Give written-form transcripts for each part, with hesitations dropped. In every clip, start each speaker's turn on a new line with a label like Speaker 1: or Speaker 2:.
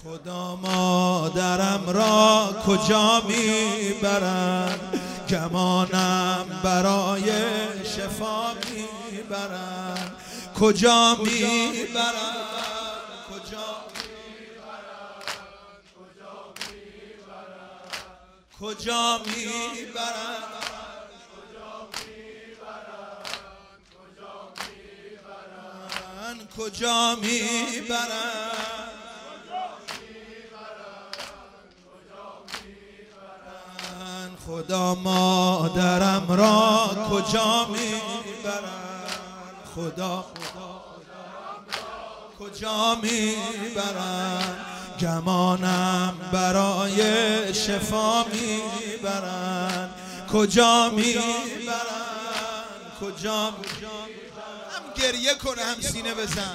Speaker 1: خدا مادرم را کجا میبرن، گمانم برای شفا میبرن. کجا میبرن، کجا کجا میبرن، کجا میبرن. خدا مادرم را کجا میبرن، خدا کجا میبرن، گمانم برای شفا میبرن. کجا میبرن، کجا هم گریه کنه هم سینه بزن.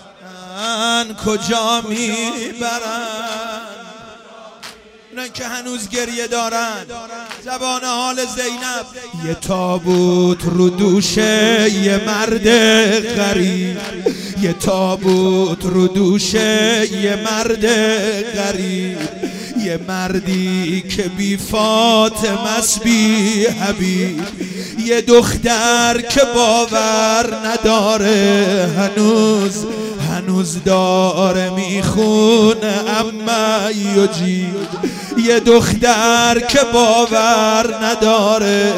Speaker 1: کجا میبرن اونن که هنوز گریه دارن. زبان حال زینب: یه تابوت رو دوشه یه مرد غریب، یه تابوت رو دوشه یه مرد غریب، یه مردی که بی فاطمه است بی حبیب، یه دختر که باور نداره هنوز داره میخونه اما یجیب، یه دختر که باور نداره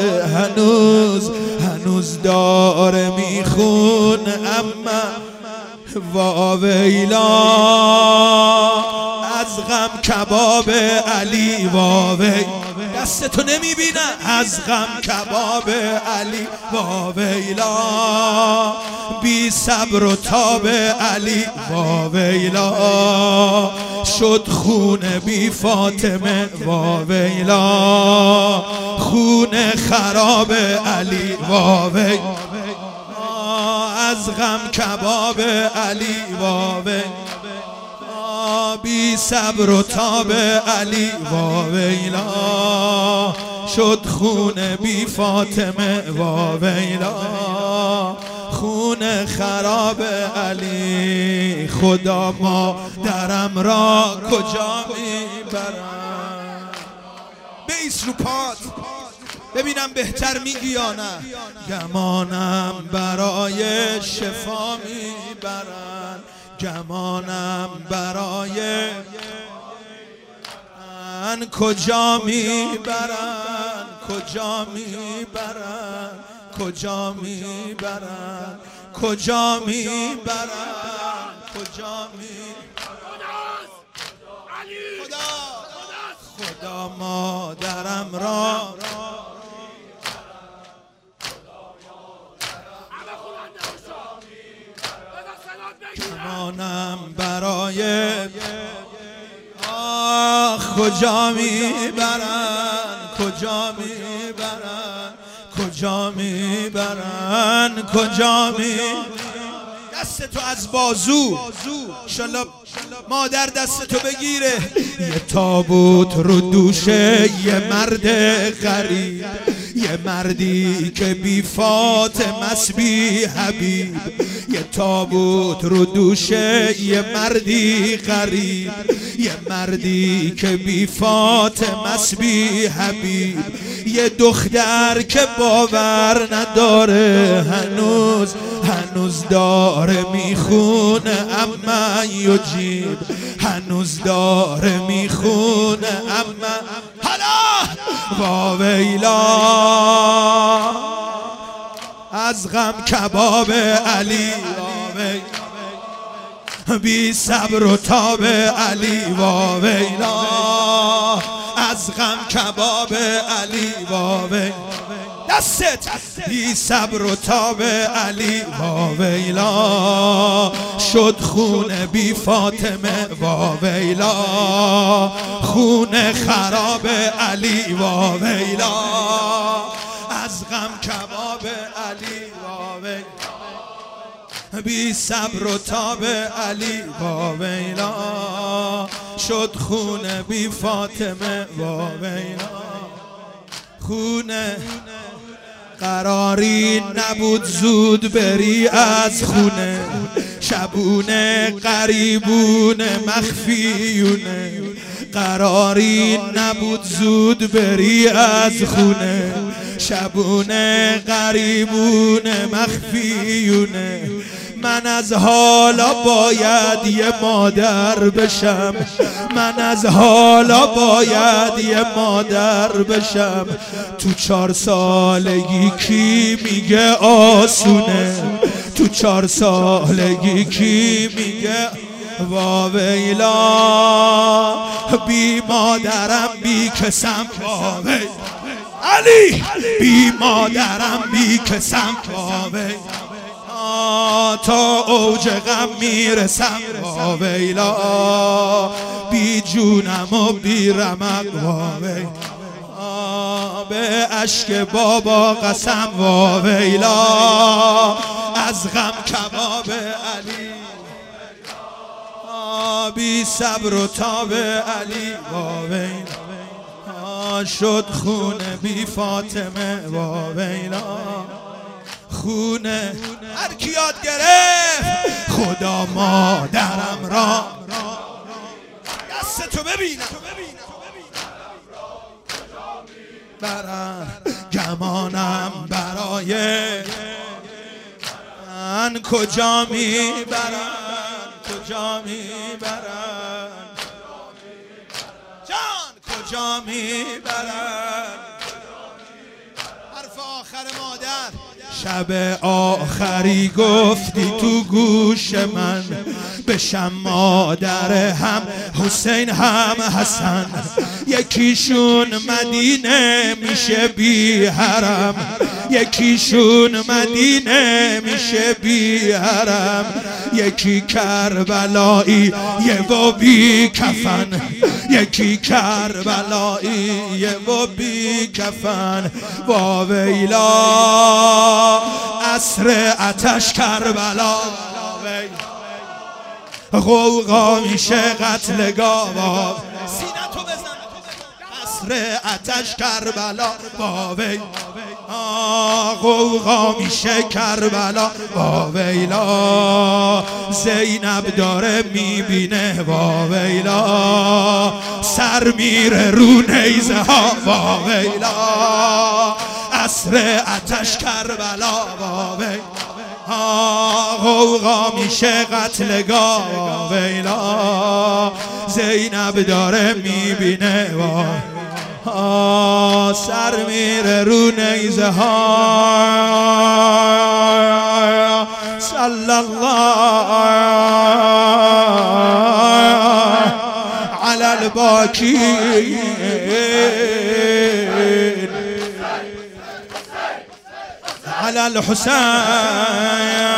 Speaker 1: هنوز داره میخونه اما واویلا از غم کباب علی. واوی دستتو نمیبینن از غم کباب علی. واویلا بی صبر و تاب علی. واویلا شد خون بی فاطمه. واویلا خون خراب علی. واوی از غم کباب علی. واوی بی صبر و تاب علی. واویلا شد خون بی فاطمه. واویلا خون خراب علی. خدا مادرم را کجا میبرن. بیس رو پات ببینم بهتر میگی یا نه. گمانم برای شفا میبرن، گمانم برای کجا میبرن، کجا میبرن، کجا میبرن، کجا میبرن، کجا میبرن. خدا مادرم را گمانم برای کجا میبرن، کجا میبرن، کجا میبرن، کجا میبرن. دستتو از بازو انشالله مادر دستتو بگیره. یه تابوت رو دوشه یه مرد غریب، یه مردی که بی فاطمه است بی حبیب، یه تابوت رو دوشه یه مردی غریب، یه مردی که بی فاطمه است بی حبیب، یه دختر که باور نداره هنوز داره میخونه اما یجیب، هنوز داره میخونه اما حالا. واویلا از غم کباب علی. بی صبر و تاب علی. واویلا از غم کباب علی. واویلا دست بی صبر و تاب علی. واویلا شد خون بی فاطمه. واویلا خون خراب علی. واویلا از غم کباب علی. واویلا بی صبر و تاب علی. واویلا شد خون بی فاطمه. واویلا خون قراری نبود زود بری از خونه، شبونه قریبونه مخفیونه. قراری نبود زود بری از خونه، شبونه قریبونه مخفیونه. من از حالا باید یه مادر بشم، من از حالا باید یه مادر بشم. تو 4 سالگی کی میگه آسونه، تو 4 سالگی کی میگه واویلا. بی مادرم بی کسم واویلا، علی بی مادرم بی کسم واویلا. تا اوج غم میرسم واویلا، بی جونم و بی رمق واویلا. به اشک بابا قسم واویلا، از غم کباب علی. بی صبر و تاب علی واویلا، شد خونه بی فاطمه واویلا. خونه هر کی یاد گرفت خدا مادرم را. دستتو ببینم برن گمانم برای من، کجا میبرن کجا میبرن جان، کجا میبرن. حرف آخر مادر. شب آخری گفتی تو گوش من، بشم مادر هم حسین هم حسن. یکیشون مدینه میشه بی حرم، یکیشون مدینه میشه بی حرم. یکی کربلایی یه و بی کفن، یکی کربلایی یه و بی کفن واویلا. عصر آتش کربلا غوغا میشه قتلگاه. سینه تو بزن. عصر آتش کربلا واویلا، غوغا میشه کربلا واویلا. زینب داره میبینه واویلا، سر میره رو نیزه ها واویلا. عصر آتش کربلا واویلا، غوغا میشه قتلگاه واویلا. زینب داره میبینه سر میره رو نیزه ها. صلی الله علی الباکین علی الحسین